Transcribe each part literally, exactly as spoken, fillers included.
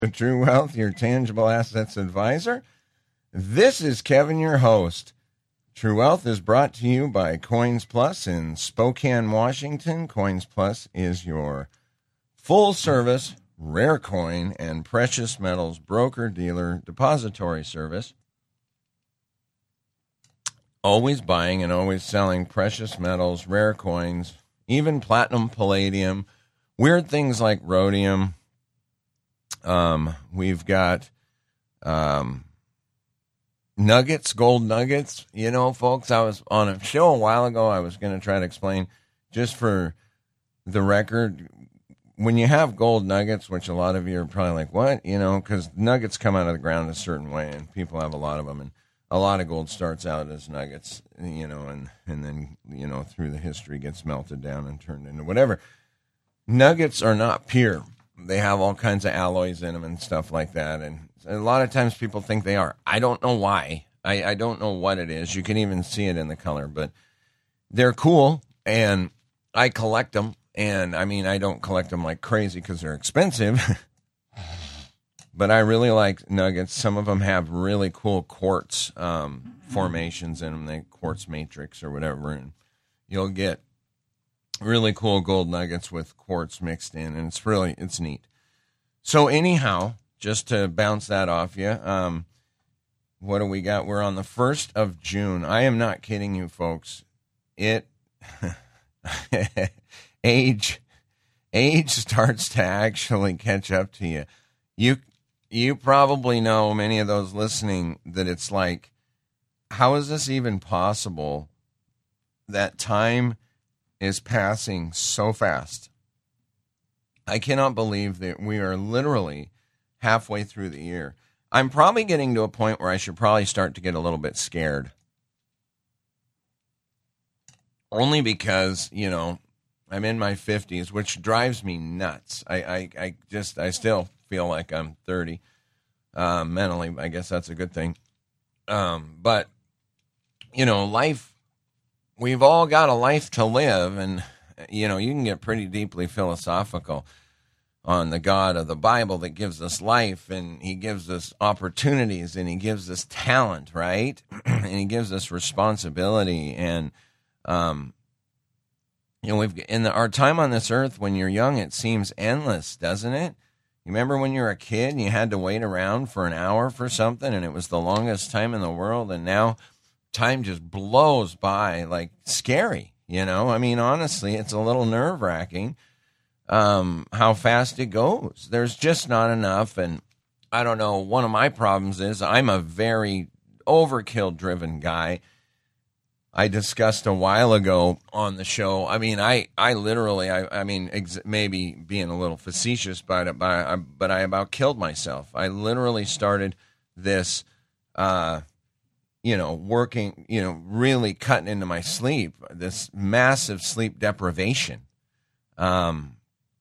True Wealth, your tangible assets advisor. This is Kevin, your host. True Wealth is brought to you by Coins Plus in Spokane, Washington. Coins Plus is your full-service, rare coin and precious metals broker-dealer depository service. Always buying and always selling precious metals, rare coins, even platinum, palladium, weird things like rhodium. Um, we've got um, nuggets, gold nuggets. You know, folks, I was on a show a while ago. I was going to try to explain, just for the record, when you have gold nuggets, which a lot of you are probably like, what? You know, because nuggets come out of the ground a certain way, and people have a lot of them. And a lot of gold starts out as nuggets, you know, and, and then, you know, through the history gets melted down and turned into whatever. Nuggets are not pure. They have all kinds of alloys in them and stuff like that. And a lot of times people think they are. I don't know why. I, I don't know what it is. You can even see it in the color. But they're cool, and I collect them. And, I mean, I don't collect them like crazy because they're expensive. But I really like nuggets. Some of them have really cool quartz um, formations in them, the quartz matrix or whatever. And you'll get really cool gold nuggets with quartz mixed in, and it's really, it's neat. So anyhow, just to bounce that off you, um, what do we got? We're on the first of June. I am not kidding you, folks. It, age, age starts to actually catch up to you. You, you probably know, many of those listening, that it's like, how is this even possible that time is passing so fast? I cannot believe that we are literally halfway through the year. I'm probably getting to a point where I should probably start to get a little bit scared. Only because, you know, I'm in my fifties, which drives me nuts. I, I, I just, I still feel like I'm thirty. Um, mentally, I guess that's a good thing. Um, but, you know, life, we've all got a life to live, and, you know, you can get pretty deeply philosophical on the God of the Bible that gives us life, and he gives us opportunities, and he gives us talent, right? And he gives us responsibility, and, um, you know, we've in the, our time on this earth, when you're young, it seems endless, doesn't it? You remember when you were a kid and you had to wait around for an hour for something, and it was the longest time in the world, and now time just blows by like scary, you know? I mean, honestly, it's a little nerve-wracking um, how fast it goes. There's just not enough, and I don't know, one of my problems is I'm a very overkill-driven guy. I discussed a while ago on the show. I mean, I, I literally, I, I mean, ex- maybe being a little facetious, but, but, I, but I about killed myself. I literally started this uh you know, working, you know, really cutting into my sleep, this massive sleep deprivation. Um,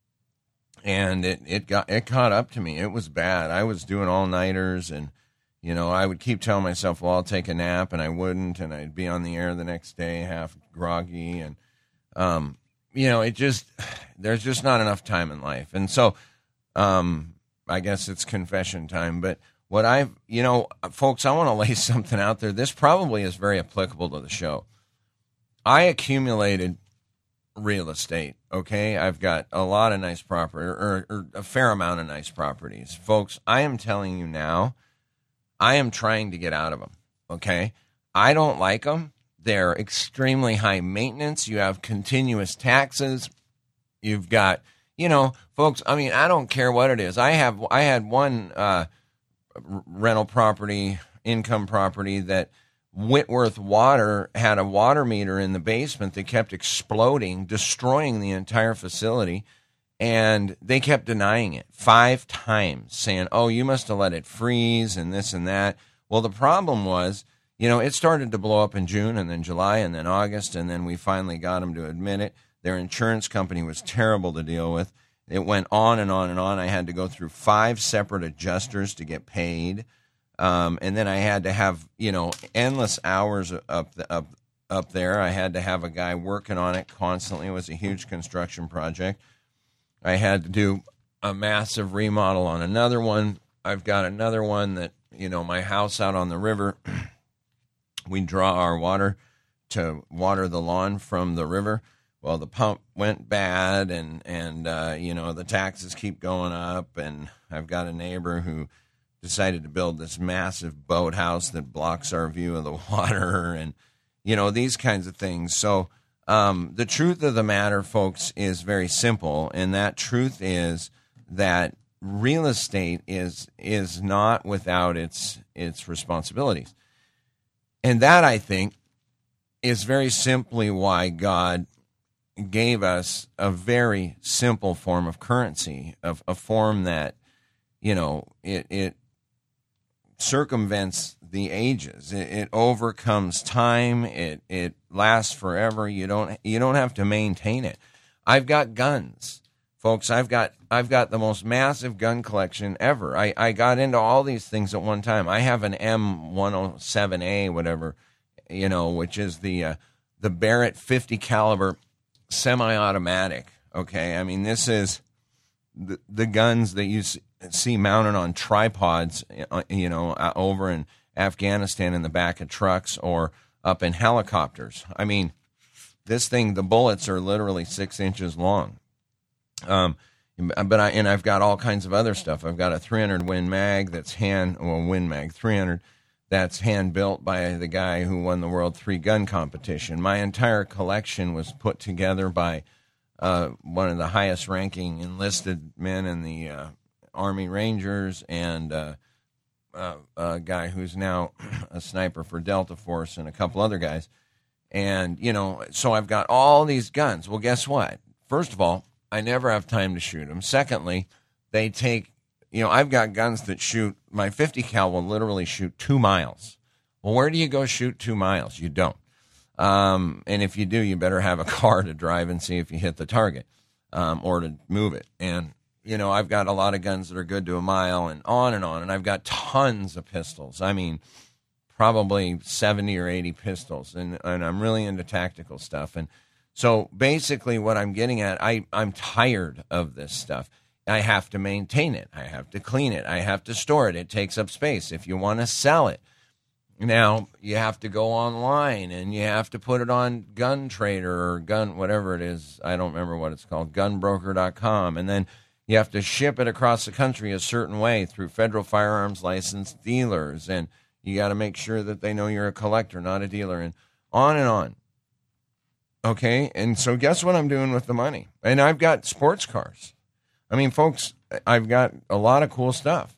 and it, it got, it caught up to me. It was bad. I was doing all nighters, and, you know, I would keep telling myself, well, I'll take a nap, and I wouldn't, and I'd be on the air the next day, half groggy. And, um, you know, it just, there's just not enough time in life. And so, um, I guess it's confession time, but what I've, you know, folks, I want to lay something out there. This probably is very applicable to the show. I accumulated real estate, okay? I've got a lot of nice property, or, or a fair amount of nice properties. Folks, I am telling you now, I am trying to get out of them, okay? I don't like them. They're extremely high maintenance. You have continuous taxes. You've got, you know, folks, I mean, I don't care what it is. I have, I had one, uh, rental property, income property, that Whitworth Water had a water meter in the basement that kept exploding, destroying the entire facility, and they kept denying it five times, saying, oh, you must have let it freeze and this and that. Well, the problem was, you know, it started to blow up in June and then July and then August, and then we finally got them to admit it. Their insurance company was terrible to deal with. It went on and on and on. I had to go through five separate adjusters to get paid. Um, and then I had to have, you know, endless hours up, the, up, up there. I had to have a guy working on it constantly. It was a huge construction project. I had to do a massive remodel on another one. I've got another one that, you know, my house out on the river, we draw our water to water the lawn from the river. Well, the pump went bad, and, and uh, you know, the taxes keep going up, and I've got a neighbor who decided to build this massive boathouse that blocks our view of the water, and, you know, these kinds of things. So um, the truth of the matter, folks, is very simple, and that truth is that real estate is is not without its its responsibilities. And that, I think, is very simply why God gave us a very simple form of currency, of a form that, you know, it, it circumvents the ages. It, it overcomes time. It it lasts forever. You don't you don't have to maintain it. I've got guns, folks. I've got I've got the most massive gun collection ever. I, I got into all these things at one time. I have an M one oh seven A, whatever, you know, which is the uh, the Barrett fifty caliber semi-automatic. Okay, I mean, this is the the guns that you see mounted on tripods, you know, over in Afghanistan in the back of trucks or up in helicopters. I mean, this thing, the bullets are literally six inches long. Um, but I and I've got all kinds of other stuff. I've got a three hundred Win Mag that's hand, well, Win Mag three hundred that's hand built by the guy who won the World Three Gun Competition. My entire collection was put together by uh, one of the highest ranking enlisted men in the uh, Army Rangers, and uh, uh, a guy who's now a sniper for Delta Force, and a couple other guys. And, you know, so I've got all these guns. Well, guess what? First of all, I never have time to shoot them. Secondly, they take, you know, I've got guns that shoot, my fifty cal will literally shoot two miles. Well, where do you go shoot two miles? You don't. Um, and if you do, you better have a car to drive and see if you hit the target, um, or to move it. And, you know, I've got a lot of guns that are good to a mile, and on and on. And I've got tons of pistols. I mean, probably seventy or eighty pistols. And, and I'm really into tactical stuff. And so basically what I'm getting at, I, I'm tired of this stuff. I have to maintain it. I have to clean it. I have to store it. It takes up space. If you want to sell it, now you have to go online and you have to put it on Gun Trader or Gun, whatever it is. I don't remember what it's called, gun broker dot com. And then you have to ship it across the country a certain way through federal firearms licensed dealers. And you got to make sure that they know you're a collector, not a dealer, and on and on. Okay, and so guess what I'm doing with the money? And I've got sports cars. I mean, folks, I've got a lot of cool stuff.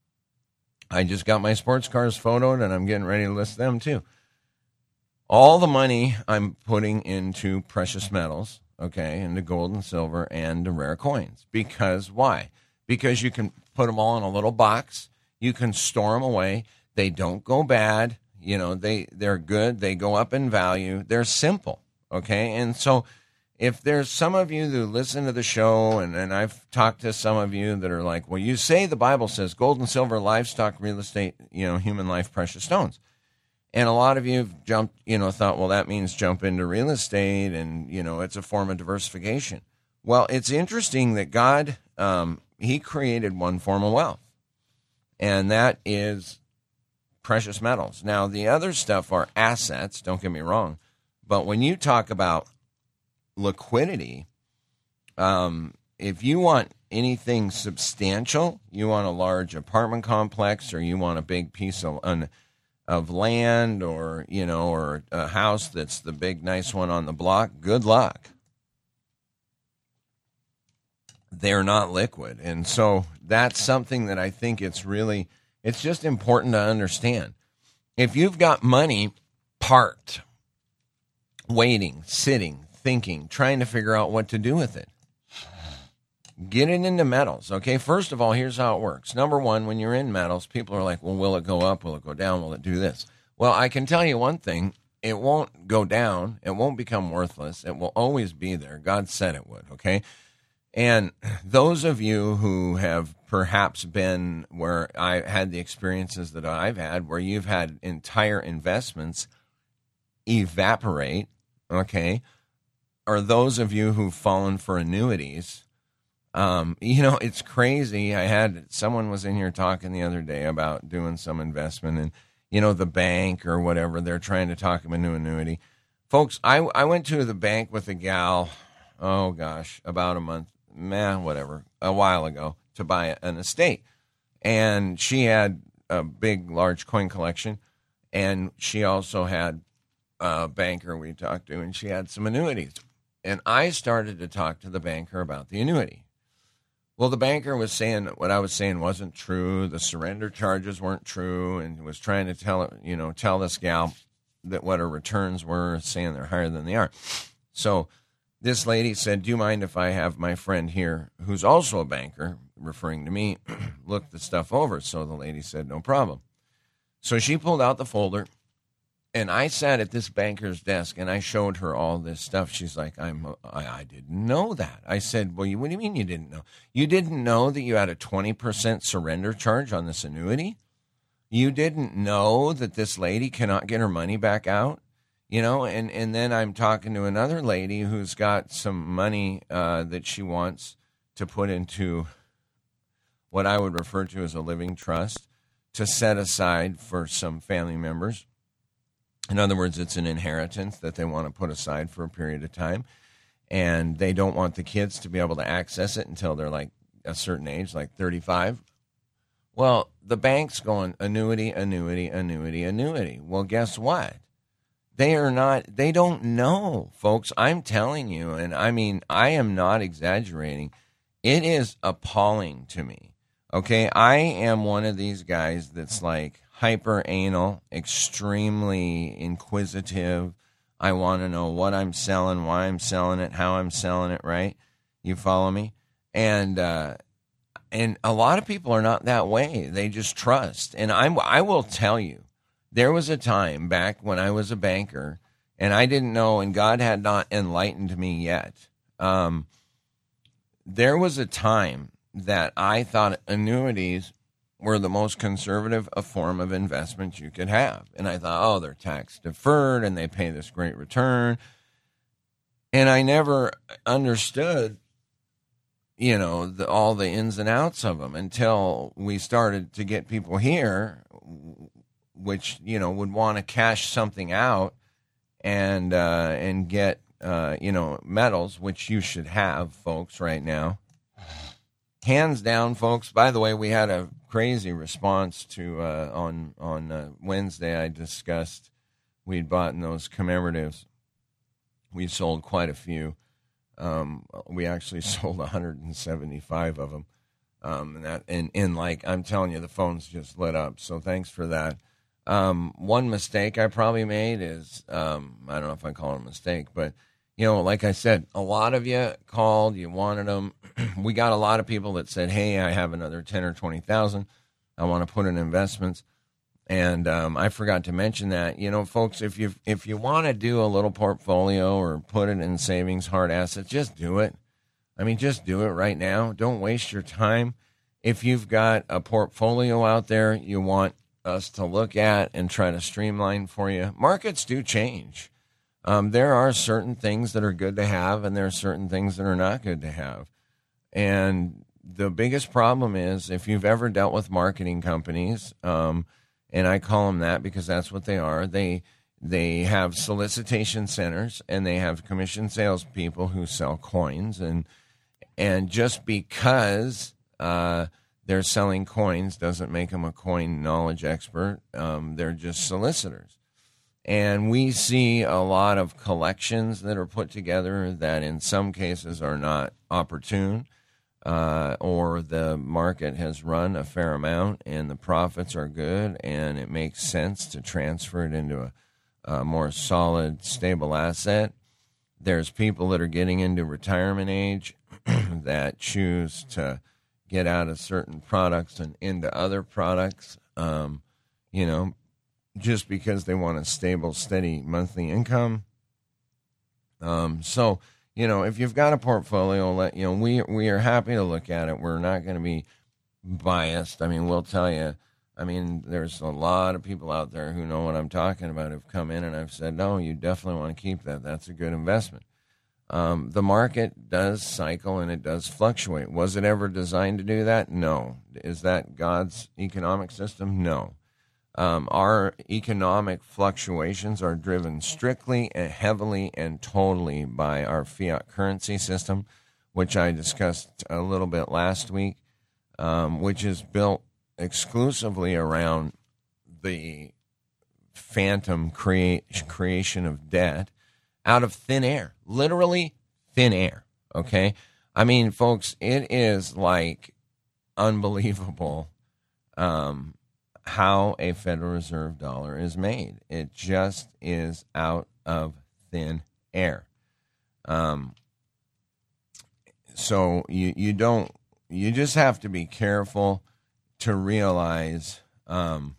I just got my sports cars photoed, and I'm getting ready to list them too. All the money I'm putting into precious metals, okay, into gold and silver and the rare coins. Because why? Because you can put them all in a little box. You can store them away. They don't go bad. You know, they, they're good. They go up in value. They're simple. Okay, and so if there's some of you who listen to the show, and, and I've talked to some of you that are like, well, you say the Bible says gold and silver, livestock, real estate, you know, human life, precious stones. And a lot of you have jumped, you know, thought, well, that means jump into real estate, and, you know, it's a form of diversification. Well, it's interesting that God, um, he created one form of wealth, and that is precious metals. Now, the other stuff are assets, don't get me wrong. But when you talk about liquidity, um, if you want anything substantial, you want a large apartment complex, or you want a big piece of an, of land, or, you know, or a house that's the big nice one on the block, good luck. They're not liquid. And so that's something that I think it's really, it's just important to understand. If you've got money parked, waiting, sitting, thinking, trying to figure out what to do with it, get it into metals. Okay, first of all, here's how it works. Number one, when you're in metals, people are like, well, will it go up? Will it go down? Will it do this? Well, I can tell you one thing. It won't go down. It won't become worthless. It will always be there. God said it would, okay? And those of you who have perhaps been where I had the experiences that I've had, where you've had entire investments evaporate, okay, or those of you who've fallen for annuities, Um, you know, it's crazy. I had someone was in here talking the other day about doing some investment and, you know, the bank or whatever. They're trying to talk them into annuity. Folks, I, I went to the bank with a gal, oh gosh, about a month, man, whatever, a while ago to buy an estate. And she had a big, large coin collection. And she also had a banker we talked to, and she had some annuities. And I started to talk to the banker about the annuity. Well, the banker was saying that what I was saying wasn't true. The surrender charges weren't true, and was trying to tell you know tell this gal that what her returns were, saying they're higher than they are. So this lady said, "Do you mind if I have my friend here, who's also a banker, referring to me, look the stuff over?" So the lady said, "No problem." So she pulled out the folder. And I sat at this banker's desk, and I showed her all this stuff. She's like, I'm, I, I didn't know that. I said, well, you, what do you mean you didn't know? You didn't know that you had a twenty percent surrender charge on this annuity? You didn't know that this lady cannot get her money back out? You know, and, and then I'm talking to another lady who's got some money uh, that she wants to put into what I would refer to as a living trust to set aside for some family members. In other words, it's an inheritance that they want to put aside for a period of time, and they don't want the kids to be able to access it until they're like a certain age, like thirty-five. Well, the bank's going annuity, annuity, annuity, annuity. Well, guess what? They are not, they don't know, folks. I'm telling you, and I mean, I am not exaggerating. It is appalling to me. Okay, I am one of these guys that's like, hyper anal, extremely inquisitive. I want to know what I'm selling, why I'm selling it, how I'm selling it, right? You follow me? And uh, and a lot of people are not that way. They just trust. And I'm, I will tell you, there was a time back when I was a banker, and I didn't know, and God had not enlightened me yet. Um, there was a time that I thought annuities were the most conservative a form of investment you could have. And I thought, oh, they're tax deferred and they pay this great return. And I never understood, you know, the, all the ins and outs of them until we started to get people here, which, you know, would want to cash something out and, uh, and get, uh, you know, metals, which you should have, folks, right now. Hands down, folks. By the way, we had a crazy response to uh, on on uh, Wednesday. I discussed we'd bought in those commemoratives. We sold quite a few. Um, we actually sold one hundred seventy-five of them. Um, and that and, and like I'm telling you, the phones just lit up. So thanks for that. Um, one mistake I probably made is um, I don't know if I call it a mistake, but you know, like I said, a lot of you called, you wanted them. We got a lot of people that said, hey, I have another ten or twenty thousand. I want to put in investments. And um, I forgot to mention that, you know, folks, if you if you want to do a little portfolio or put it in savings, hard assets, just do it. I mean, just do it right now. Don't waste your time. If you've got a portfolio out there you want us to look at and try to streamline for you, markets do change. Um, there are certain things that are good to have, and there are certain things that are not good to have. And the biggest problem is if you've ever dealt with marketing companies, um, and I call them that because that's what they are, they they have solicitation centers, and they have commission salespeople who sell coins. And, and just because uh, they're selling coins doesn't make them a coin knowledge expert. Um, they're just solicitors. And we see a lot of collections that are put together that in some cases are not opportune, uh, or the market has run a fair amount and the profits are good and it makes sense to transfer it into a, a more solid, stable asset. There's people that are getting into retirement age that choose to get out of certain products and into other products, um, you know, just because they want a stable, steady monthly income. Um, so, you know, if you've got a portfolio, let you know, we we are happy to look at it. We're not going to be biased. I mean, we'll tell you. I mean, there's a lot of people out there who know what I'm talking about who've come in and I've said, no, you definitely want to keep that. That's a good investment. Um, the market does cycle and it does fluctuate. Was it ever designed to do that? No. Is that God's economic system? No. Um, our economic fluctuations are driven strictly and heavily and totally by our fiat currency system, which I discussed a little bit last week, um, which is built exclusively around the phantom create, creation of debt out of thin air, literally thin air, okay? I mean, folks, it is like unbelievable um, how a Federal Reserve dollar is made. It just is out of thin air. Um, so you, you don't, you just have to be careful to realize um,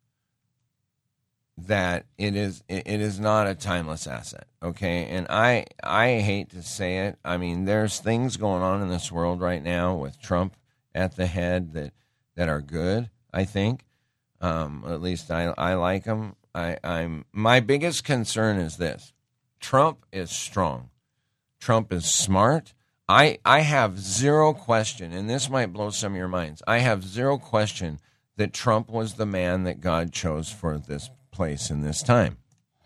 that it is it is not a timeless asset, okay? And I I hate to say it. I mean, there's things going on in this world right now with Trump at the head that that are good, I think. Um, at least I I like him. I, I'm my biggest concern is this: Trump is strong. Trump is smart. I I have zero question, and this might blow some of your minds. I have zero question that Trump was the man that God chose for this place in this time.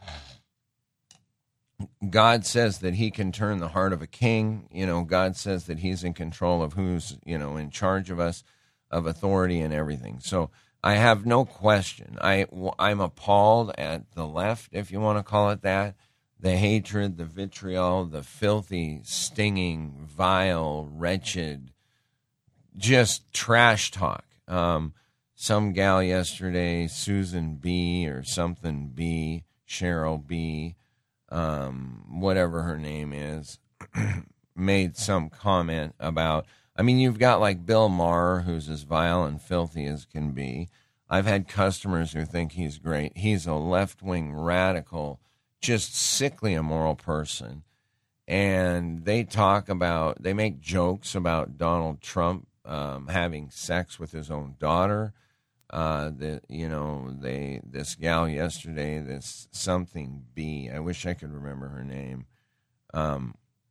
God says that he can turn the heart of a king. You know, God says that he's in control of who's, you know, in charge of us, of authority and everything. So I have no question. I, I'm appalled at the left, if you want to call it that, the hatred, the vitriol, the filthy, stinging, vile, wretched, just trash talk. Um, Some gal yesterday, Susan B. or something B, Cheryl B., um, whatever her name is, made some comment about, I mean, you've got like Bill Maher, who's as vile and filthy as can be. I've had customers who think he's great. He's a left-wing radical, just sickly immoral person. And they talk about, they make jokes about Donald Trump um, having sex with his own daughter. Uh, the you know they this gal yesterday, this something B, I wish I could remember her name. Um,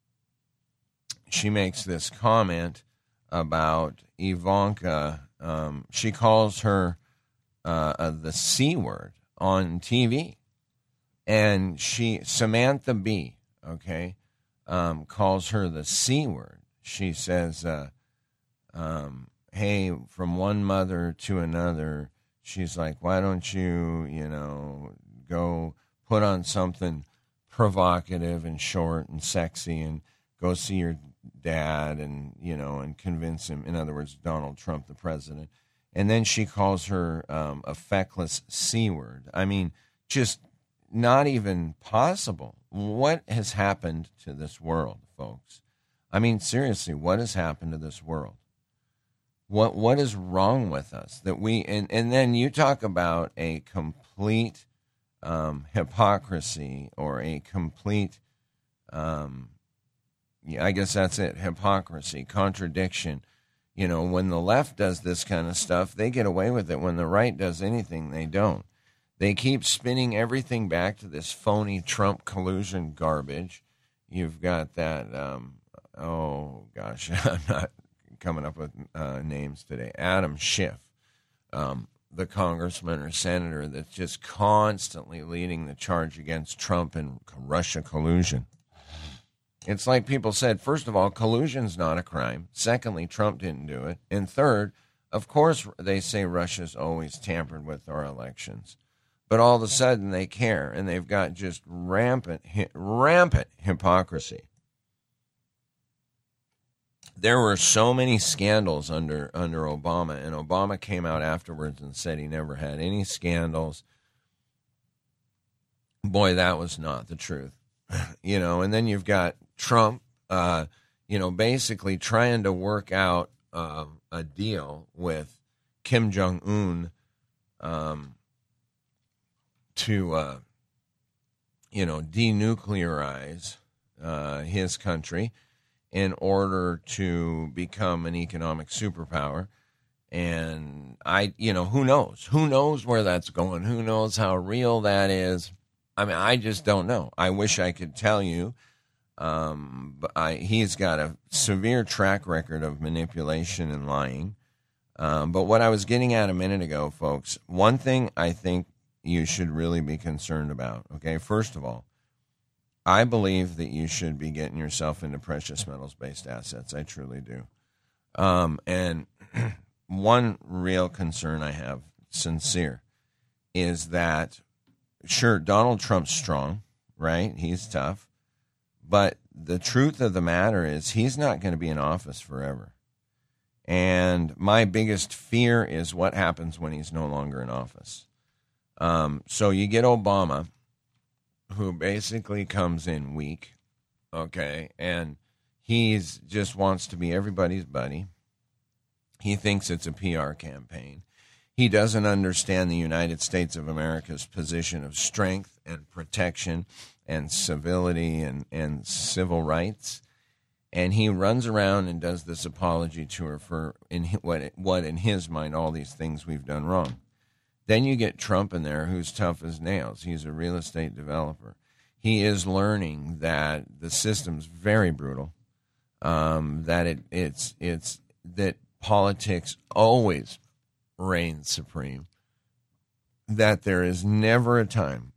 she makes this comment about Ivanka. Um, she calls her uh, uh, the C word on T V, and she Samantha B. Okay, um, calls her the C word. She says. Uh, um, Hey, from one mother to another, she's like, why don't you, you know, go put on something provocative and short and sexy and go see your dad and, you know, and convince him, in other words, Donald Trump, the president. And then she calls her um, a feckless C word. I mean, just not even possible. What has happened to this world, folks? I mean, seriously, what has happened to this world? What what is wrong with us that we and, and then you talk about a complete um, hypocrisy or a complete um, yeah, I guess that's it, hypocrisy, contradiction. You know, when the left does this kind of stuff, they get away with it. When the right does anything, they don't. They keep spinning everything back to this phony Trump collusion garbage. You've got that. Um, oh gosh, I'm not. Coming up with uh, names today. Adam Schiff, um, the congressman or senator that's just constantly leading the charge against Trump and Russia collusion. It's like people said, first of all, collusion's not a crime. Secondly, Trump didn't do it. And third, of course, they say Russia's always tampered with our elections. But all of a sudden they care, and they've got just rampant, rampant hypocrisy. There were so many scandals under under Obama, and Obama came out afterwards and said he never had any scandals. Boy, that was not the truth. You know, and then you've got Trump, uh, you know, basically trying to work out uh, a deal with Kim Jong-un um, to, uh, you know, denuclearize uh, his country in order to become an economic superpower. And I, you know, who knows? Who knows where that's going? Who knows how real that is? I mean, I just don't know. I wish I could tell you Um, but I, he's got a severe track record of manipulation and lying. Um, but what I was getting at a minute ago, folks, one thing I think you should really be concerned about, okay, first of all, I believe that you should be getting yourself into precious metals-based assets. I truly do. Um, and one real concern I have, sincere, is that, sure, Donald Trump's strong, right? He's tough. But the truth of the matter is he's not going to be in office forever. And my biggest fear is what happens when he's no longer in office. Um, so you get Obama, who basically comes in weak, okay, and he's just wants to be everybody's buddy. He thinks it's a P R campaign. He doesn't understand the United States of America's position of strength and protection and civility and, and civil rights. And he runs around and does this apology tour for in what, what in his mind, all these things we've done wrong. Then you get Trump in there, who's tough as nails. He's a real estate developer. He is learning that the system's very brutal, um, that it, it's it's that politics always reigns supreme, that there is never a time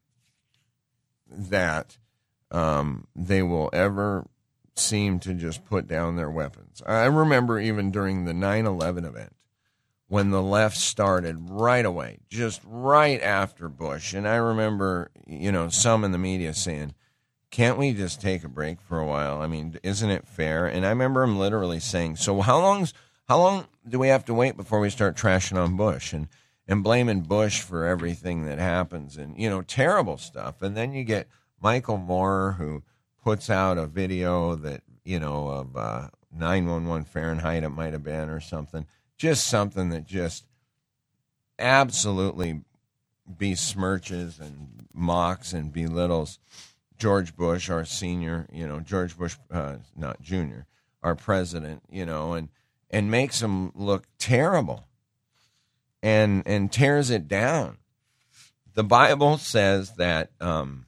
that um, they will ever seem to just put down their weapons. I remember even during the nine eleven event, when the left started right away, just right after Bush. And I remember, you know, some in the media saying, can't we just take a break for a while? I mean, isn't it fair? And I remember him literally saying, so how long's, how long do we have to wait before we start trashing on Bush and, and blaming Bush for everything that happens and, you know, terrible stuff. And then you get Michael Moore, who puts out a video that, you know, of uh, nine one one Fahrenheit, it might have been, or something. Just something that just absolutely besmirches and mocks and belittles George Bush, our senior, you know, George Bush, uh, not junior, our president, you know, and, and makes him look terrible and, and tears it down. The Bible says that um,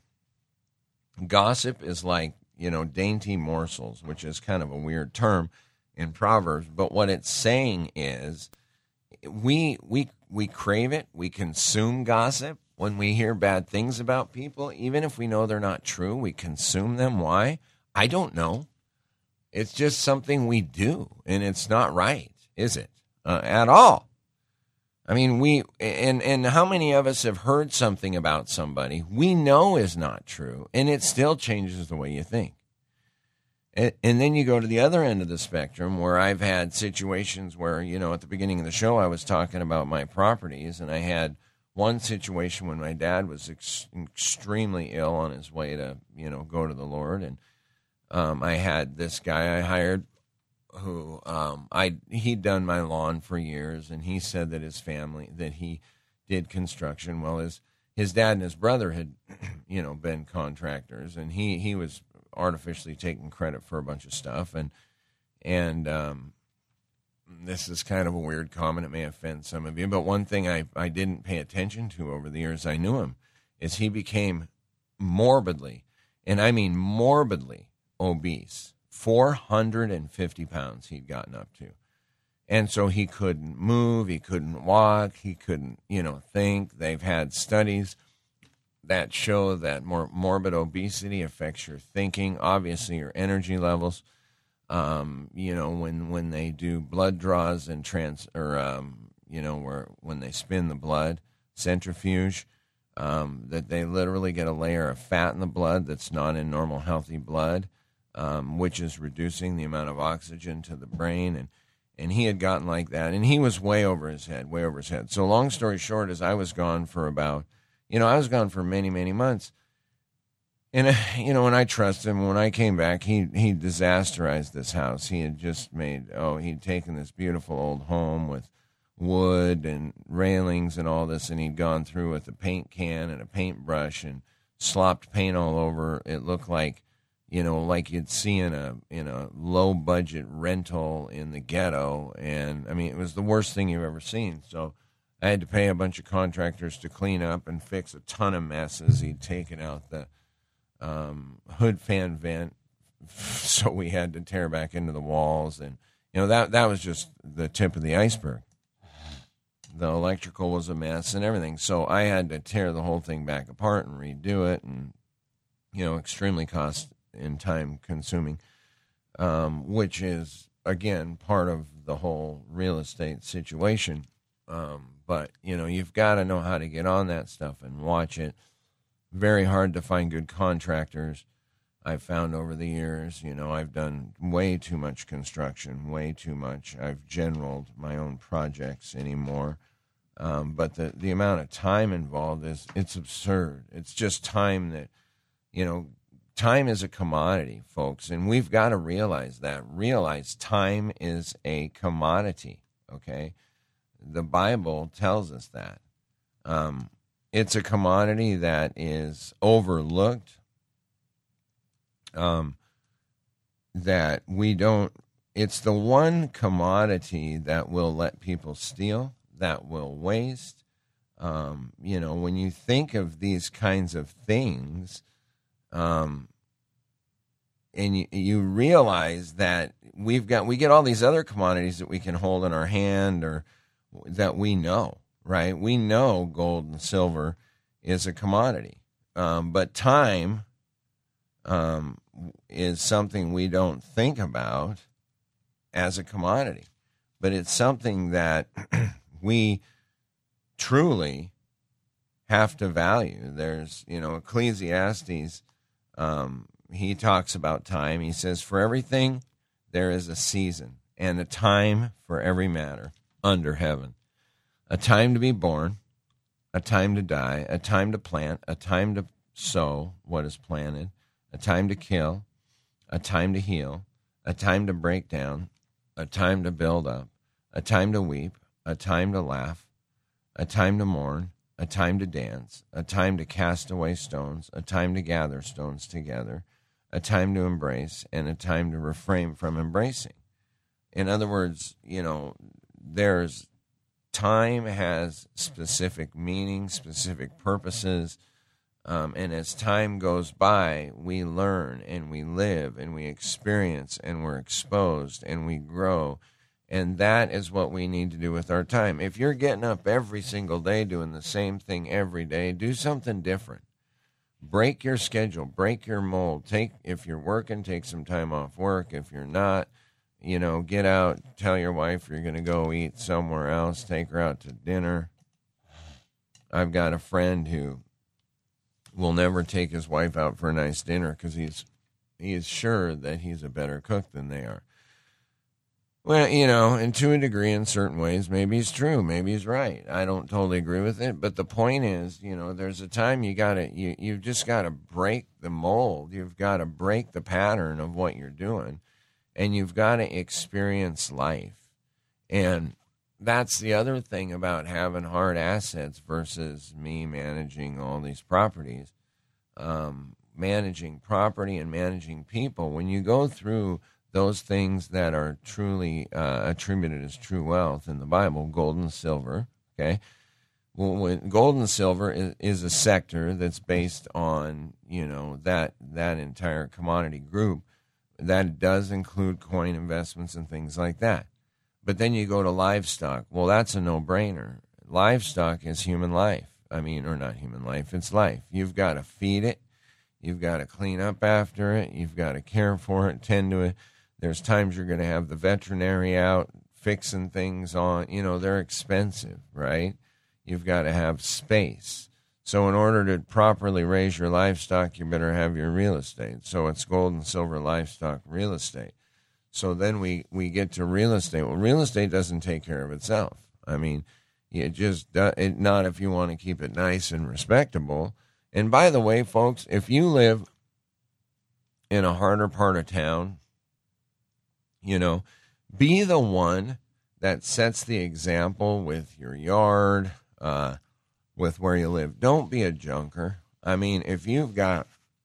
gossip is like, you know, dainty morsels, which is kind of a weird term in Proverbs, but what it's saying is we we we crave it, we consume gossip when we hear bad things about people, even if we know they're not true, we consume them. Why? I don't know. It's just something we do, and it's not right, is it? Uh, at all. I mean, we and and how many of us have heard something about somebody we know is not true, and it still changes the way you think? And, and then you go to the other end of the spectrum, where I've had situations where, you know, at the beginning of the show, I was talking about my properties, and I had one situation when my dad was ex- extremely ill on his way to, you know, go to the Lord. And um, I had this guy I hired who um, I he'd done my lawn for years, and he said that his family, that he did construction. Well, his his dad and his brother had, you know, been contractors, and he, he was artificially taking credit for a bunch of stuff. And and um, this is kind of a weird comment. It may offend some of you, but one thing I, I didn't pay attention to over the years I knew him is he became morbidly, and I mean morbidly, obese. four hundred fifty pounds he'd gotten up to. And so he couldn't move, he couldn't walk, he couldn't, you know, think. They've had studies that show that more morbid obesity affects your thinking, obviously your energy levels. Um, you know, when, when they do blood draws and trans, or um, you know, where when they spin the blood, centrifuge, um, that they literally get a layer of fat in the blood that's not in normal healthy blood, um, which is reducing the amount of oxygen to the brain. And and he had gotten like that, and he was way over his head, way over his head. So long story short is I was gone for about, you know, I was gone for many, many months. And, you know, when I trusted him, when I came back, he, he disasterized this house. He had just made, oh, he'd taken this beautiful old home with wood and railings and all this, and he'd gone through with a paint can and a paintbrush and slopped paint all over. It looked like, you know, like you'd see in a in a low-budget rental in the ghetto. And, I mean, it was the worst thing you've ever seen. So I had to pay a bunch of contractors to clean up and fix a ton of messes. He'd taken out the um, hood fan vent so we had to tear back into the walls, and you know that that was just the tip of the iceberg. The electrical was a mess and everything, so I had to tear the whole thing back apart and redo it, and you know, extremely cost and time consuming, um, which is again part of the whole real estate situation. Um, but you know, you've got to know how to get on that stuff and watch it. Very hard to find good contractors. I've found over the years, you know, I've done way too much construction, way too much. I've generaled my own projects anymore. Um, but the, the amount of time involved is, it's absurd. It's just time that, you know, time is a commodity, folks. And we've got to realize that. Realize time is a commodity, okay? The Bible tells us that. Um, it's a commodity that is overlooked. Um, that we don't, it's the one commodity that will let people steal, that will waste. Um, you know, when you think of these kinds of things, um, and you, you realize that we've got, we get all these other commodities that we can hold in our hand or that we know, right? We know gold and silver is a commodity. Um, but time, um, is something we don't think about as a commodity, but it's something that we truly have to value. There's, you know, Ecclesiastes, um, he talks about time. He says, for everything there is a season and a time for every matter under heaven. A time to be born, a time to die, a time to plant, a time to sow what is planted, a time to kill, a time to heal, a time to break down, a time to build up, a time to weep, a time to laugh, a time to mourn, a time to dance, a time to cast away stones, a time to gather stones together, a time to embrace, and a time to refrain from embracing. In other words, you know, there's time has specific meaning, specific purposes. Um, and as time goes by, we learn and we live and we experience and we're exposed and we grow. And that is what we need to do with our time. If you're getting up every single day doing the same thing every day, do something different. Break your schedule. Break your mold. Take, if you're working, take some time off work. If you're not, you know, get out. Tell your wife you're going to go eat somewhere else. Take her out to dinner. I've got a friend who will never take his wife out for a nice dinner because he's he is sure that he's a better cook than they are. Well, you know, and to a degree, in certain ways, maybe he's true, maybe he's right. I don't totally agree with it, but the point is, you know, there's a time you got to you you've just got to break the mold. You've got to break the pattern of what you're doing, and you've got to experience life. And that's the other thing about having hard assets versus me managing all these properties. Um, managing property and managing people, when you go through those things that are truly uh, attributed as true wealth in the Bible, gold and silver, okay? Well, when gold and silver is, is a sector that's based on, you know, that that entire commodity group. That does include coin investments and things like that. But then you go to livestock. Well, that's a no-brainer. Livestock is human life. I mean, or not human life, it's life. You've got to feed it. You've got to clean up after it. You've got to care for it, tend to it. There's times you're going to have the veterinary out fixing things on. You know, they're expensive, right? You've got to have space. So in order to properly raise your livestock, you better have your real estate. So it's gold and silver livestock real estate. So then we, we get to real estate. Well, real estate doesn't take care of itself. I mean, it just does, it, not if you want to keep it nice and respectable. And by the way, folks, if you live in a harder part of town, you know, be the one that sets the example with your yard, uh, with where you live. Don't be a junker. I mean, if you've got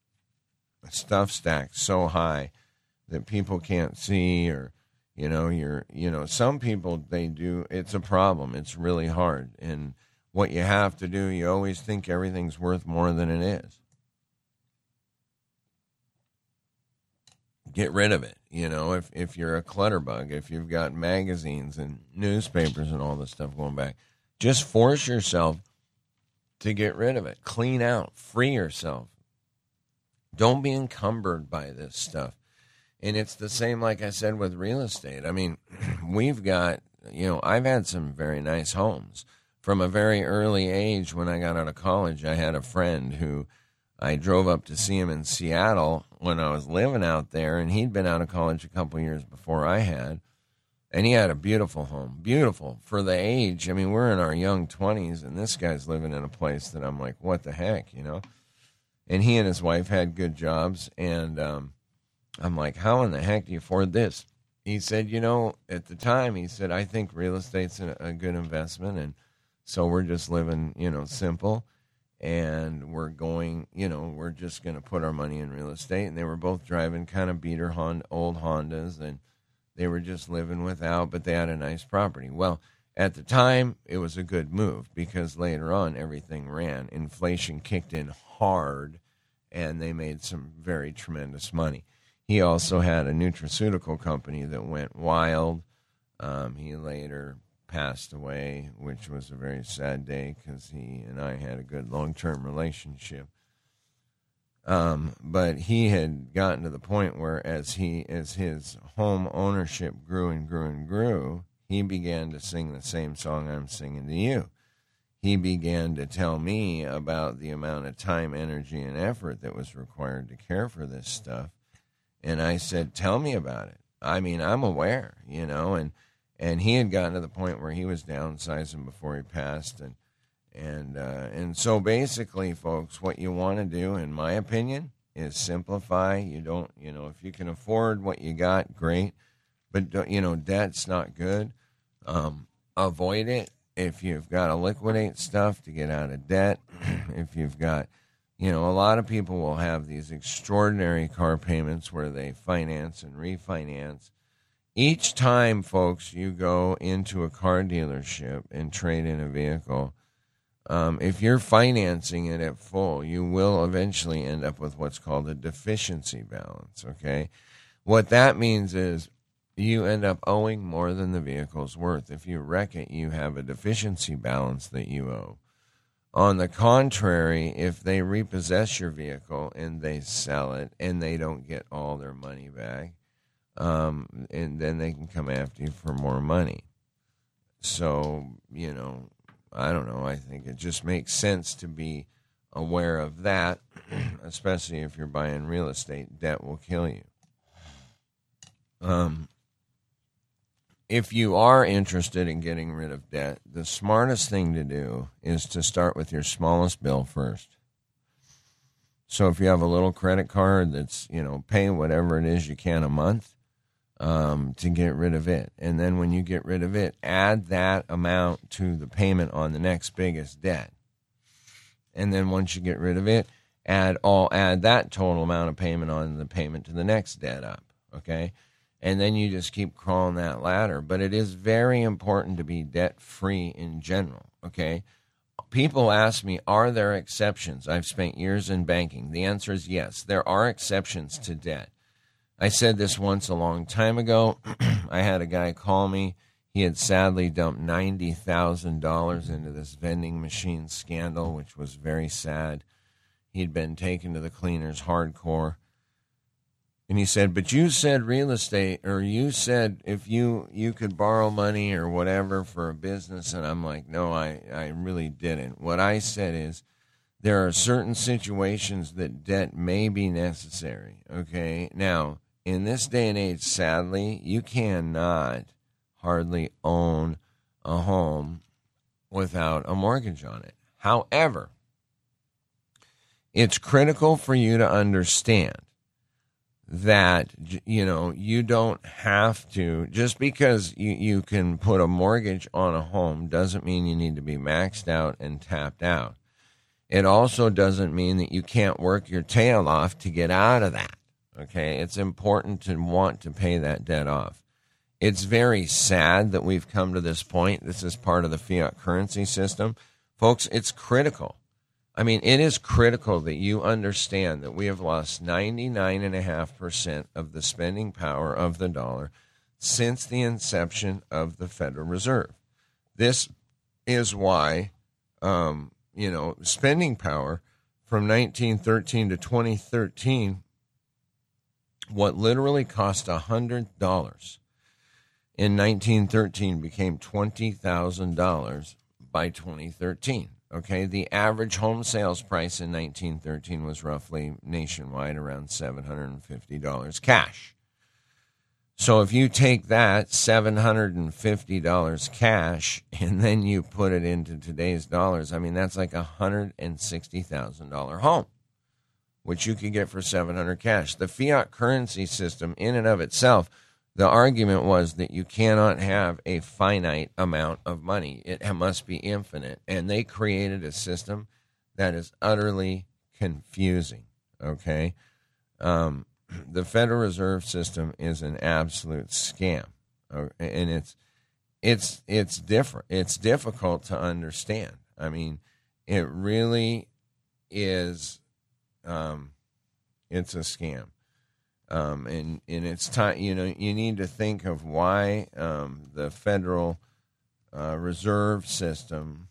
stuff stacked so high that people can't see, or, you know, you're, you know, some people, they do, it's a problem. It's really hard. And what you have to do, you always think everything's worth more than it is. get rid of it. You know, if, if you're a clutterbug, if you've got magazines and newspapers and all this stuff going back, just force yourself to get rid of it. Clean out. Free yourself. Don't be encumbered by this stuff. And it's the same, like I said, with real estate. I mean, we've got, you know, I've had some very nice homes. From a very early age, when I got out of college, I had a friend who I drove up to see him in Seattle when I was living out there, and he'd been out of college a couple years before I had. And he had a beautiful home, beautiful for the age. I mean, we're in our young twenties, and this guy's living in a place that I'm like, what the heck, you know? And he and his wife had good jobs, and um, I'm like, how in the heck do you afford this? He said, you know, at the time, he said, I think real estate's a, a good investment, and so we're just living, you know, simple, and we're going, you know, we're just going to put our money in real estate. And they were both driving kind of beater Honda, old Hondas, and they were just living without, but they had a nice property. Well, at the time, it was a good move because later on, everything ran. Inflation kicked in hard, and they made some very tremendous money. He also had a nutraceutical company that went wild. Um, he later passed away, which was a very sad day because he and I had a good long-term relationship. Um, but he had gotten to the point where as he as his home ownership grew and grew and grew, he began to sing the same song I'm singing to you. He began to tell me about the amount of time, energy, and effort that was required to care for this stuff. And I said, tell me about it. I mean, I'm aware, you know, and And he had gotten to the point where he was downsizing before he passed. And and uh, and so basically, folks, what you want to do, in my opinion, is simplify. You don't, you know, if you can afford what you got, great. But, don't, you know, debt's not good. Um, avoid it. If you've got to liquidate stuff to get out of debt, if you've got, you know, a lot of people will have these extraordinary car payments where they finance and refinance. Each time, folks, you go into a car dealership and trade in a vehicle, um, if you're financing it at full, you will eventually end up with what's called a deficiency balance, okay? What that means is you end up owing more than the vehicle's worth. If you wreck it, you have a deficiency balance that you owe. On the contrary, if they repossess your vehicle and they sell it and they don't get all their money back, Um, and then they can come after you for more money. So, you know, I don't know. I think it just makes sense to be aware of that, especially if you're buying real estate. Debt will kill you. Um, if you are interested in getting rid of debt, the smartest thing to do is to start with your smallest bill first. So if you have a little credit card that's, you know, pay whatever it is you can a month, Um, to get rid of it. And then when you get rid of it, add that amount to the payment on the next biggest debt. And then once you get rid of it, add all add that total amount of payment on the payment to the next debt up, okay? And then you just keep crawling that ladder. But it is very important to be debt-free in general, okay? People ask me, are there exceptions? I've spent years in banking. The answer is yes. There are exceptions to debt. I said this once a long time ago. I had a guy call me. He had sadly dumped ninety thousand dollars into this vending machine scandal, which was very sad. He'd been taken to the cleaners hardcore. And he said, but you said real estate, or you said if you, you could borrow money or whatever for a business. And I'm like, no, I, I really didn't. What I said is, there are certain situations that debt may be necessary, okay? Now, in this day and age, sadly, you cannot hardly own a home without a mortgage on it. However, it's critical for you to understand that, you know, you don't have to, just because you, you can put a mortgage on a home doesn't mean you need to be maxed out and tapped out. It also doesn't mean that you can't work your tail off to get out of that. Okay, it's important to want to pay that debt off. It's very sad that we've come to this point. This is part of the fiat currency system. Folks, it's critical. I mean, it is critical that you understand that we have lost ninety-nine point five percent of the spending power of the dollar since the inception of the Federal Reserve. This is why, um, you know, spending power from nineteen thirteen to twenty thirteen, what literally cost one hundred dollars in nineteen thirteen became twenty thousand dollars by twenty thirteen. Okay, the average home sales price in nineteen thirteen was roughly nationwide around seven hundred fifty dollars cash. So if you take that seven hundred fifty dollars cash and then you put it into today's dollars, I mean, that's like a one hundred sixty thousand dollars home, which you could get for seven hundred dollars cash. The fiat currency system in and of itself, the argument was that you cannot have a finite amount of money. It must be infinite. And they created a system that is utterly confusing, okay? Um, the Federal Reserve System is an absolute scam, and it's it's it's different. It's difficult to understand. I mean, it really is. Um, it's a scam. Um, and, and it's time, you know, you need to think of why um, the Federal uh, Reserve System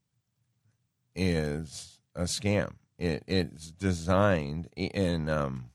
is a scam. It, it's designed in, um,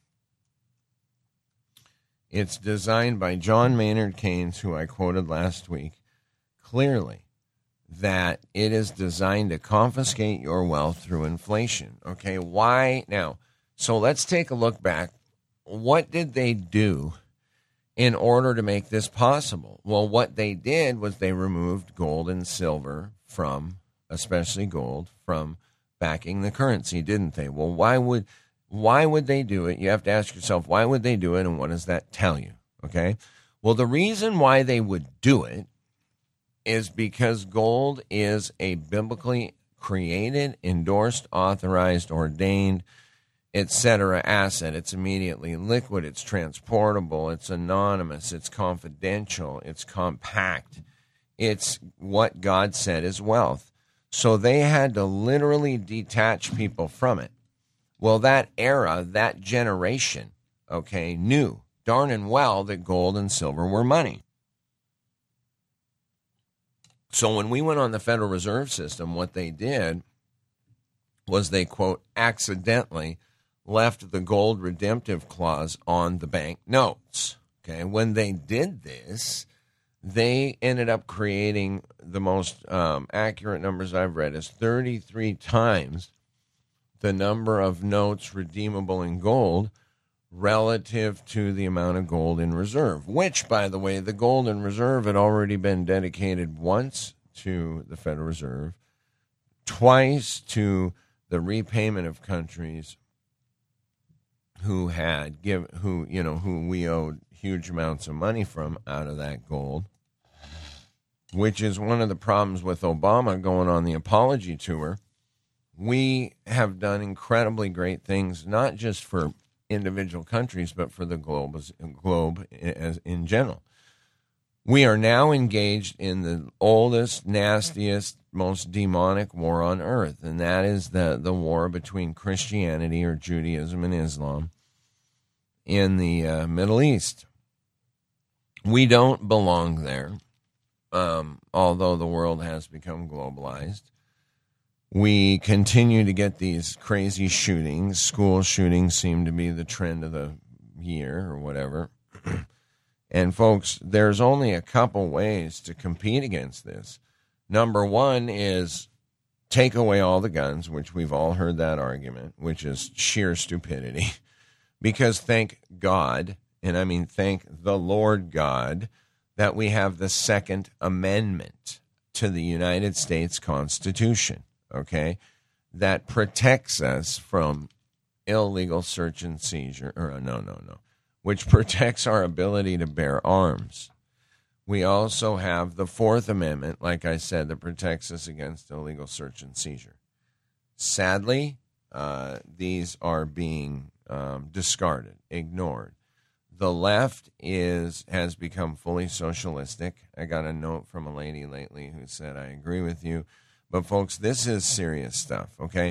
it's designed by John Maynard Keynes, who I quoted last week, clearly that it is designed to confiscate your wealth through inflation. Okay, why? Now, so let's take a look back. What did they do in order to make this possible? Well, what they did was they removed gold and silver from, especially gold, from backing the currency, didn't they? Well, why would why would they do it? You have to ask yourself, why would they do it, and what does that tell you? Okay? Well, the reason why they would do it is because gold is a biblically created, endorsed, authorized, ordained, et cetera asset. It's immediately liquid, it's transportable, it's anonymous, it's confidential, it's compact. It's what God said is wealth. So they had to literally detach people from it. Well, that era, that generation, okay, knew darn and well that gold and silver were money. So when we went on the Federal Reserve System, what they did was they, quote, accidentally left the gold redemptive clause on the bank notes. Okay, when they did this, they ended up creating the most um, accurate numbers I've read is thirty-three times the number of notes redeemable in gold relative to the amount of gold in reserve, which, by the way, the gold in reserve had already been dedicated once to the Federal Reserve, twice to the repayment of countries who had give who you know who we owed huge amounts of money from out of that gold, which is one of the problems with Obama going on the apology tour. We have done incredibly great things, not just for individual countries, but for the globe as, globe as in general. We are now engaged in the oldest, nastiest, most demonic war on earth, and that is the, the war between Christianity or Judaism and Islam in the uh, Middle East. We don't belong there, um, although the world has become globalized. We continue to get these crazy shootings. School shootings seem to be the trend of the year or whatever. And, folks, there's only a couple ways to compete against this. Number one is take away all the guns, which we've all heard that argument, which is sheer stupidity. Because thank God, and I mean thank the Lord God, that we have the Second Amendment to the United States Constitution, okay, that protects us from illegal search and seizure, or no, no, no, which protects our ability to bear arms. We also have the Fourth Amendment, like I said, that protects us against illegal search and seizure. Sadly, uh, these are being um, discarded, ignored. The left is has become fully socialistic. I got a note from a lady lately who said, I agree with you. But, folks, this is serious stuff, okay?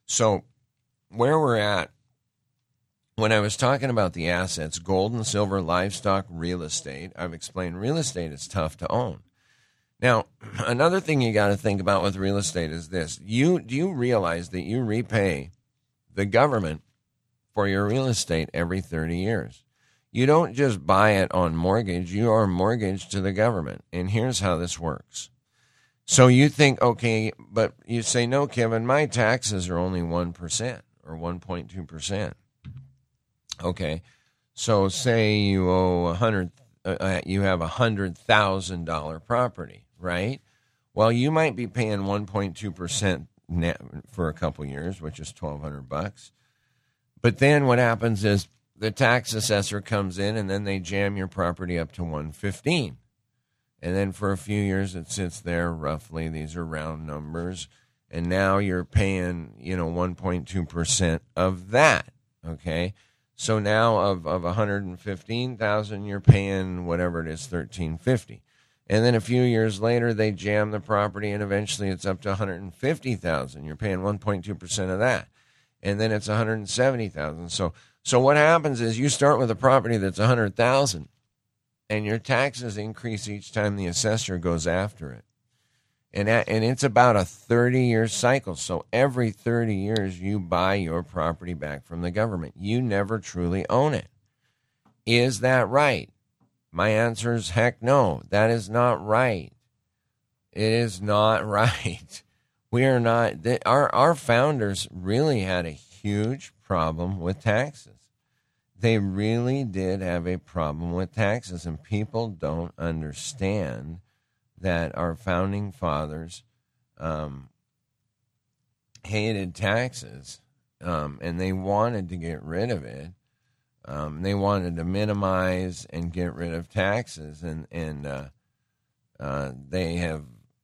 So where we're at, when I was talking about the assets, gold and silver, livestock, real estate, I've explained real estate is tough to own. Now, another thing you got to think about with real estate is this. You do you realize that you repay the government for your real estate every thirty years? You don't just buy it on mortgage. You are mortgaged to the government. And here's how this works. So you think, okay, but you say, no, Kevin, my taxes are only one percent or one point two percent. Okay, so say you owe a hundred, uh, you have a hundred thousand dollar property, right? Well, you might be paying one point two percent net for a couple years, which is twelve hundred bucks. But then what happens is the tax assessor comes in, and then they jam your property up to one fifteen, and then for a few years it sits there roughly. These are round numbers, and now you're paying, you know, one point two percent of that. Okay. So now of, of one hundred fifteen thousand, you're paying whatever it is, thirteen fifty. And then a few years later, they jam the property, and eventually it's up to one hundred fifty thousand. You're paying one point two percent of that. And then it's one hundred seventy thousand. So so what happens is you start with a property that's one hundred thousand, and your taxes increase each time the assessor goes after it. And and it's about a thirty-year cycle. So every thirty years, you buy your property back from the government. You never truly own it. Is that right? My answer is heck no. That is not right. It is not right. We are not. Our, our founders really had a huge problem with taxes. They really did have a problem with taxes, and people don't understand that our founding fathers um, hated taxes, um, and they wanted to get rid of it. Um, they wanted to minimize and get rid of taxes, and and uh, uh, they have.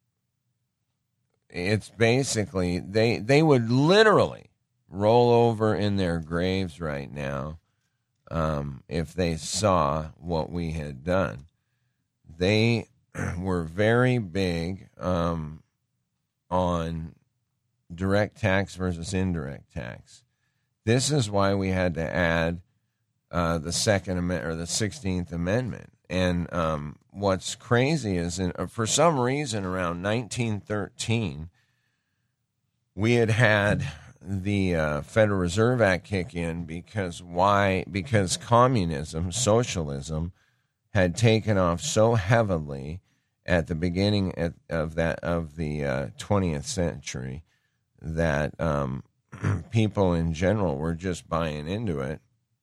It's basically they they would literally roll over in their graves right now um, if they saw what we had done. They were very big um, on direct tax versus indirect tax. This is why we had to add uh, the Second Amendment or the sixteenth Amendment. And um, what's crazy is, in, uh, for some reason, around nineteen thirteen, we had had the uh, Federal Reserve Act kick in because why? Because communism, socialism, had taken off so heavily at the beginning at, of that of the uh, twentieth century that um, people in general were just buying into it,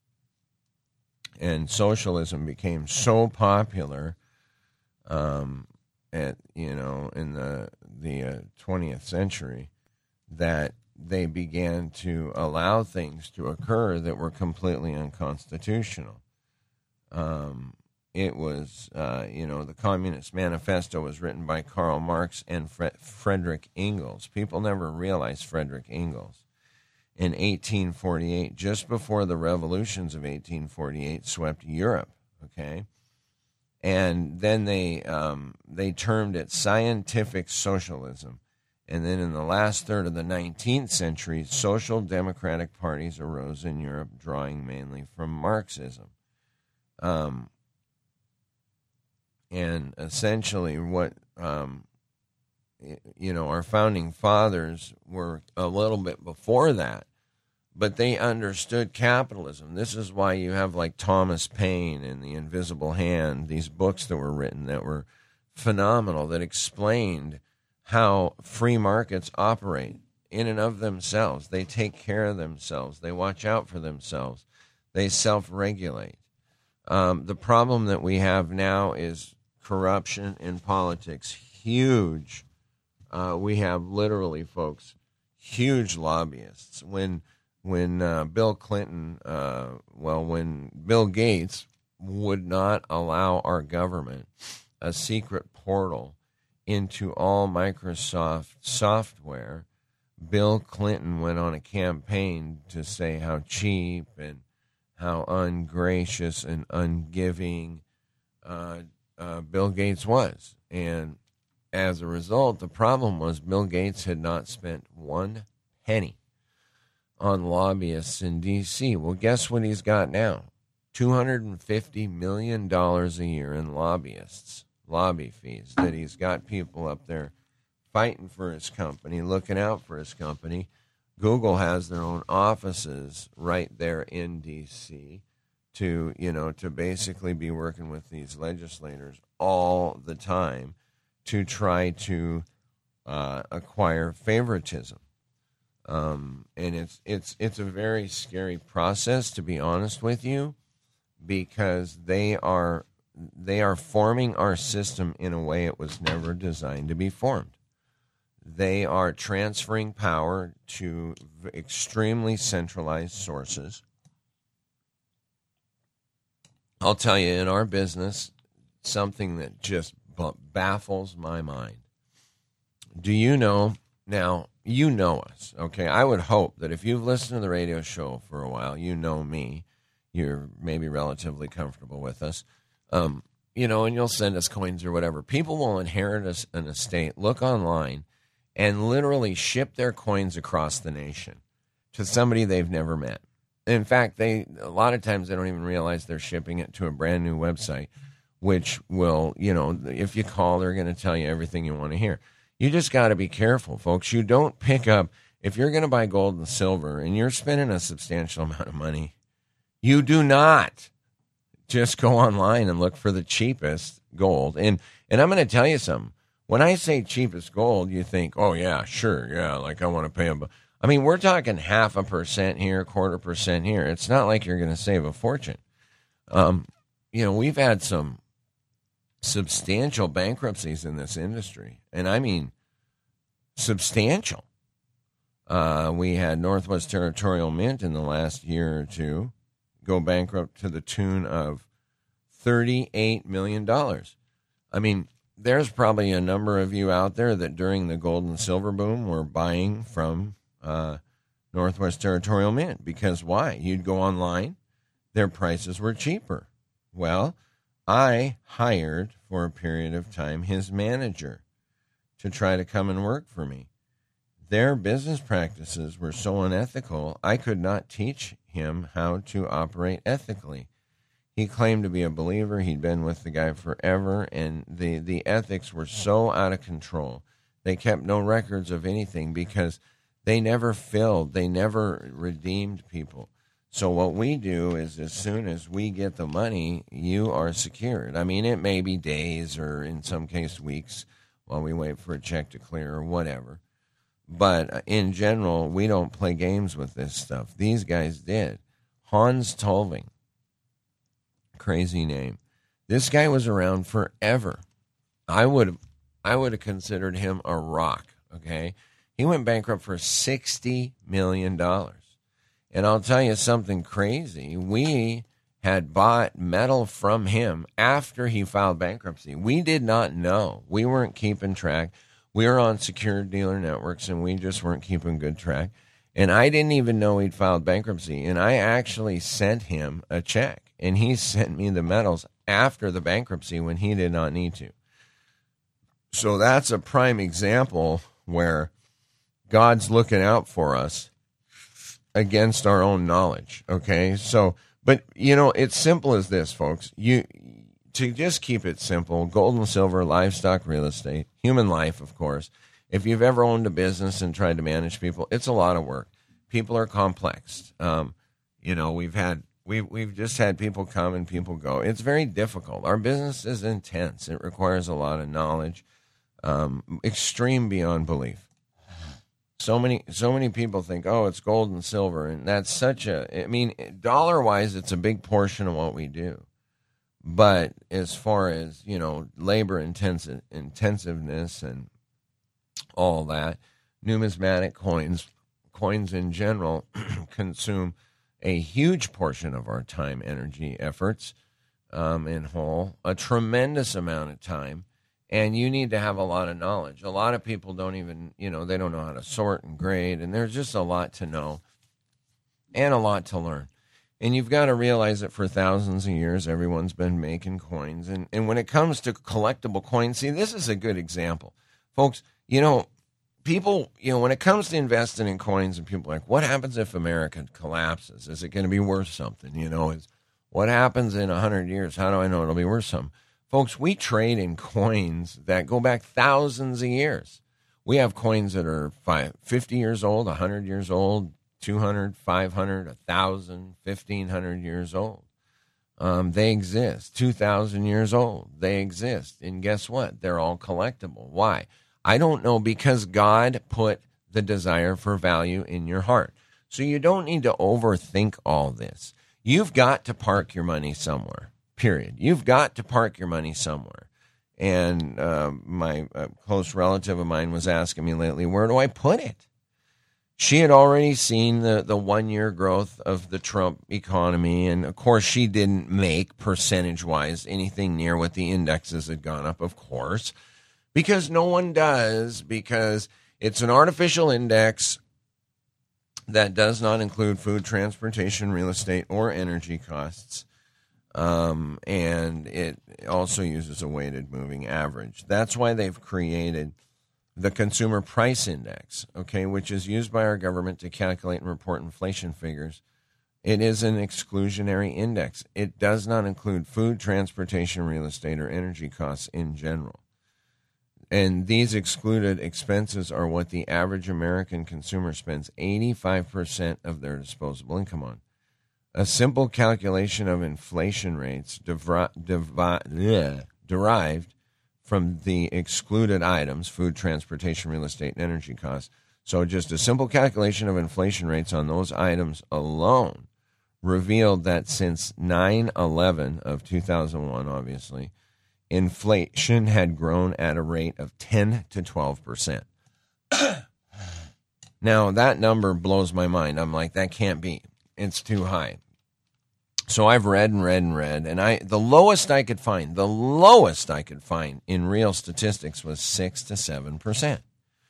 and socialism became so popular, um, at you know in the the uh, twentieth century that they began to allow things to occur that were completely unconstitutional. Um, It was, uh, you know, the Communist Manifesto was written by Karl Marx and Fre- Frederick Engels. People never realized Frederick Engels. In eighteen forty-eight, just before the revolutions of eighteen forty-eight swept Europe, okay? And then they um, they termed it scientific socialism. And then in the last third of the nineteenth century, social democratic parties arose in Europe, drawing mainly from Marxism. Um And essentially what, um, you know, our founding fathers were a little bit before that, but they understood capitalism. This is why you have like Thomas Paine and The Invisible Hand, these books that were written that were phenomenal, that explained how free markets operate in and of themselves. They take care of themselves. They watch out for themselves. They self-regulate. Um, the problem that we have now is corruption in politics, huge. Uh, we have literally, folks, huge lobbyists. When when uh, Bill Clinton, uh, well, when Bill Gates would not allow our government a secret portal into all Microsoft software, Bill Clinton went on a campaign to say how cheap and how ungracious and ungiving uh, uh, Bill Gates was. And as a result, the problem was Bill Gates had not spent one penny on lobbyists in D C. Well, guess what he's got now? two hundred fifty million dollars a year in lobbyists, lobby fees, that he's got people up there fighting for his company, looking out for his company. Google has their own offices right there in D C to, you know, to basically be working with these legislators all the time to try to uh, acquire favoritism. Um, and it's it's it's a very scary process, to be honest with you, because they are they are forming our system in a way it was never designed to be formed. They are transferring power to extremely centralized sources. I'll tell you, in our business, something that just baffles my mind. Do you know, now, you know us, okay? I would hope that if you've listened to the radio show for a while, you know me. You're maybe relatively comfortable with us. Um, you know, and you'll send us coins or whatever. People will inherit us an estate, look online, and literally ship their coins across the nation to somebody they've never met. In fact, they a lot of times they don't even realize they're shipping it to a brand new website, which will, you know, if you call, they're going to tell you everything you want to hear. You just got to be careful, folks. You don't pick up, if you're going to buy gold and silver and you're spending a substantial amount of money, you do not just go online and look for the cheapest gold. And and I'm going to tell you something. When I say cheapest gold, you think, oh, yeah, sure, yeah, like I want to pay them. I mean, we're talking half a percent here, quarter percent here. It's not like you're going to save a fortune. Um, you know, we've had some substantial bankruptcies in this industry, and I mean substantial. Uh, we had Northwest Territorial Mint in the last year or two go bankrupt to the tune of thirty-eight million dollars. I mean, there's probably a number of you out there that during the gold and silver boom were buying from uh, Northwest Territorial Mint. Because why? You'd go online, their prices were cheaper. Well, I hired for a period of time his manager to try to come and work for me. Their business practices were so unethical, I could not teach him how to operate ethically. He claimed to be a believer. He'd been with the guy forever, and the, the ethics were so out of control. They kept no records of anything because they never filled, they never redeemed people. So what we do is as soon as we get the money, you are secured. I mean, it may be days or in some case weeks while we wait for a check to clear or whatever. But in general, we don't play games with this stuff. These guys did. Hans Tolving. Crazy name. This guy was around forever. I would I would have considered him a rock, okay? He went bankrupt for sixty million dollars. And I'll tell you something crazy. We had bought metal from him after he filed bankruptcy. We did not know. We weren't keeping track. We were on secured dealer networks, and we just weren't keeping good track. And I didn't even know he'd filed bankruptcy. And I actually sent him a check. And he sent me the metals after the bankruptcy when he did not need to. So that's a prime example where God's looking out for us against our own knowledge, okay? So, but, you know, it's simple as this, folks. You to just keep it simple, gold and silver, livestock, real estate, human life, of course. If you've ever owned a business and tried to manage people, it's a lot of work. People are complex. Um, you know, we've had we've we've just had people come and people go. It's very difficult. Our business is intense. It requires a lot of knowledge, um, extreme beyond belief. So many so many people think, oh, it's gold and silver, and that's such a. I mean, dollar wise, it's a big portion of what we do. But as far as, you know, labor intensive intensiveness and all that, numismatic coins, coins in general, consume a huge portion of our time, energy, efforts, um, in whole, a tremendous amount of time, and you need to have a lot of knowledge. A lot of people don't even, you know, they don't know how to sort and grade, and there's just a lot to know and a lot to learn. And you've got to realize that for thousands of years, everyone's been making coins. And, and when it comes to collectible coins, see, this is a good example. Folks, you know, people, you know, when it comes to investing in coins, and people are like, what happens if America collapses? Is it going to be worth something? You know, is what happens in one hundred years? How do I know it'll be worth something? Folks, we trade in coins that go back thousands of years. We have coins that are five, fifty years old, one hundred years old, two hundred, five hundred, one thousand, fifteen hundred years old. Um, they exist. two thousand years old. They exist. And guess what? They're all collectible. Why? I don't know, because God put the desire for value in your heart. So you don't need to overthink all this. You've got to park your money somewhere, period. You've got to park your money somewhere. And uh, my uh, close relative of mine was asking me lately, where do I put it? She had already seen the, the one-year growth of the Trump economy, and, of course, she didn't make, percentage-wise, anything near what the indexes had gone up, of course, because no one does, because it's an artificial index that does not include food, transportation, real estate, or energy costs, um, and it also uses a weighted moving average. That's why they've created the Consumer Price Index, okay, which is used by our government to calculate and report inflation figures. It is an exclusionary index. It does not include food, transportation, real estate, or energy costs in general. And these excluded expenses are what the average American consumer spends eighty-five percent of their disposable income on. A simple calculation of inflation rates devi- devi- bleh, derived from the excluded items, food, transportation, real estate, and energy costs. So just a simple calculation of inflation rates on those items alone revealed that since nine eleven of two thousand one, obviously, inflation had grown at a rate of ten to twelve percent. Now, that number blows my mind. I'm like, that can't be. It's too high. So I've read and read and read, and I the lowest I could find, the lowest I could find in real statistics was six to seven percent.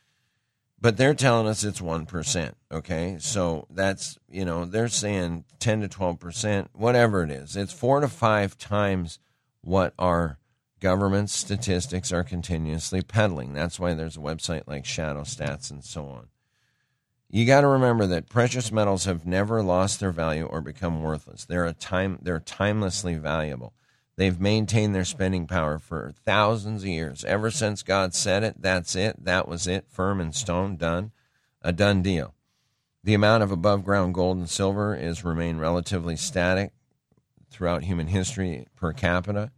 But they're telling us it's one percent, okay? So that's, you know, they're saying ten to twelve percent, whatever it is. It's four to five times what our government statistics are continuously peddling. That's why there's a website like Shadow Stats and so on. You got to remember that precious metals have never lost their value or become worthless. They're a time they're timelessly valuable. They've maintained their spending power for thousands of years. Ever since God said it, that's it. That was it. Firm in stone, done. A done deal. The amount of above ground gold and silver is remained relatively static throughout human history per capita.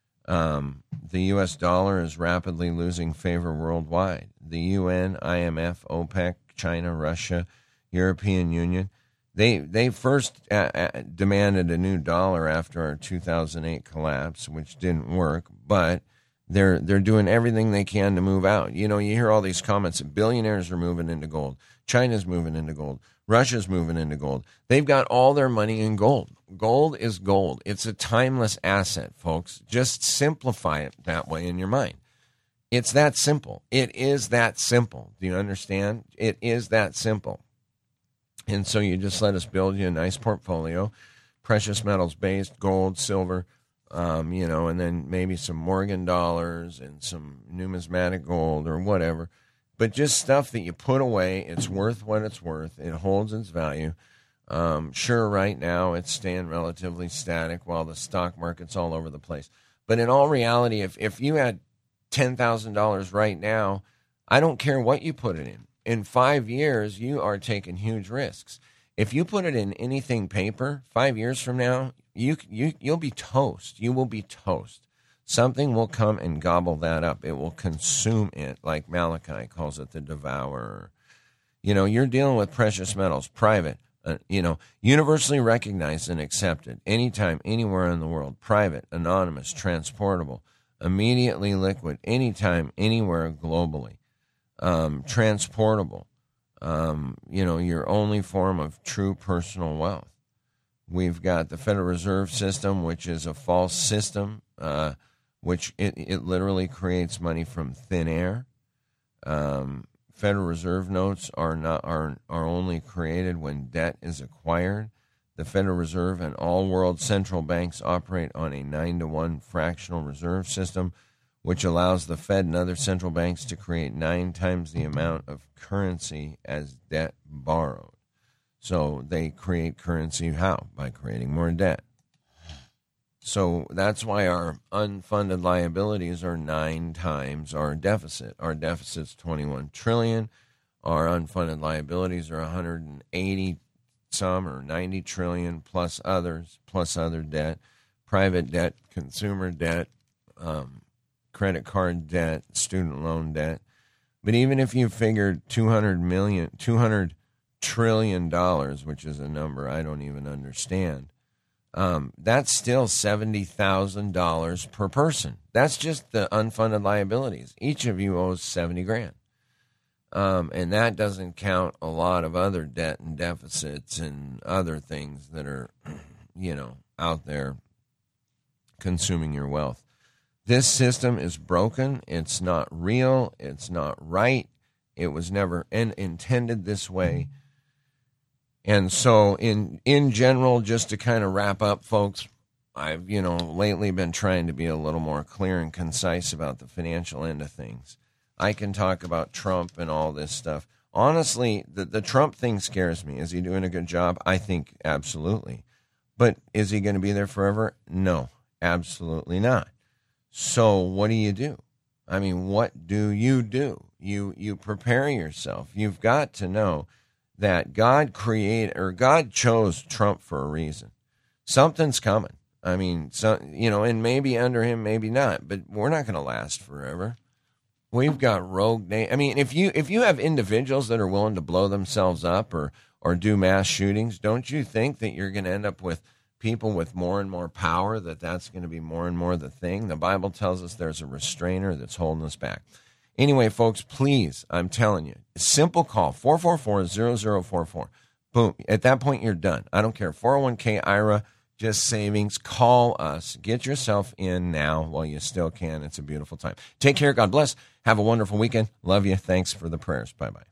Um, the U S dollar is rapidly losing favor worldwide. The U N, I M F, OPEC, China, Russia, European Union, they they first uh, uh, demanded a new dollar after our two thousand eight collapse, which didn't work, but they're they're doing everything they can to move out. You know, you hear all these comments that billionaires are moving into gold. China's moving into gold. Russia's moving into gold. They've got all their money in gold. Gold is gold. It's a timeless asset, folks. Just simplify it that way in your mind. It's that simple. It is that simple. Do you understand? It is that simple. And so you just let us build you a nice portfolio, precious metals based, gold, silver, um, you know, and then maybe some Morgan dollars and some numismatic gold or whatever. But just stuff that you put away. It's worth what it's worth. It holds its value. Um, sure, right now it's staying relatively static while the stock market's all over the place. But in all reality, if, if you had ten thousand dollars right now, I don't care what you put it in. In five years, you are taking huge risks. If you put it in anything paper, five years from now, you, you, you'll be toast. You will be toast. Something will come and gobble that up. It will consume it, like Malachi calls it, the devourer. You know, you're dealing with precious metals, private, uh, you know, universally recognized and accepted, anytime, anywhere in the world, private, anonymous, transportable, immediately liquid, anytime, anywhere, globally, um, transportable, um, you know, your only form of true personal wealth. We've got the Federal Reserve System, which is a false system, uh, which it, it literally creates money from thin air. Um, Federal Reserve notes are not are are only created when debt is acquired. The Federal Reserve and all world central banks operate on a nine to one fractional reserve system, which allows the Fed and other central banks to create nine times the amount of currency as debt borrowed. So they create currency how? By creating more debt. So that's why our unfunded liabilities are nine times our deficit. Our deficit's twenty-one trillion dollars. Our unfunded liabilities are one hundred eighty some or ninety trillion plus others, plus other debt, private debt, consumer debt, um, credit card debt, student loan debt. But even if you figured two hundred million, two hundred trillion dollars, which is a number I don't even understand, um, that's still seventy thousand dollars per person. That's just the unfunded liabilities. Each of you owes seventy grand. Um, and that doesn't count a lot of other debt and deficits and other things that are, you know, out there consuming your wealth. This system is broken. It's not real. It's not right. It was never in, intended this way. And so in in general, just to kind of wrap up, folks, I've, you know, lately been trying to be a little more clear and concise about the financial end of things. I can talk about Trump and all this stuff. Honestly, the, the Trump thing scares me. Is he doing a good job? I think absolutely. But is he going to be there forever? No, absolutely not. So what do you do? I mean, what do you do? You you prepare yourself. You've got to know that God created or God chose Trump for a reason. Something's coming. I mean, so, you know, and maybe under him, maybe not. But we're not going to last forever. We've got rogue. Na- I mean, if you if you have individuals that are willing to blow themselves up or or do mass shootings, don't you think that you're going to end up with people with more and more power? That that's going to be more and more the thing. The Bible tells us there's a restrainer that's holding us back. Anyway, folks, please, I'm telling you, simple call four four four, zero zero four four. Boom. At that point, you're done. I don't care. four oh one k I R A. Just savings. Call us. Get yourself in now while you still can. It's a beautiful time. Take care. God bless. Have a wonderful weekend. Love you. Thanks for the prayers. Bye-bye.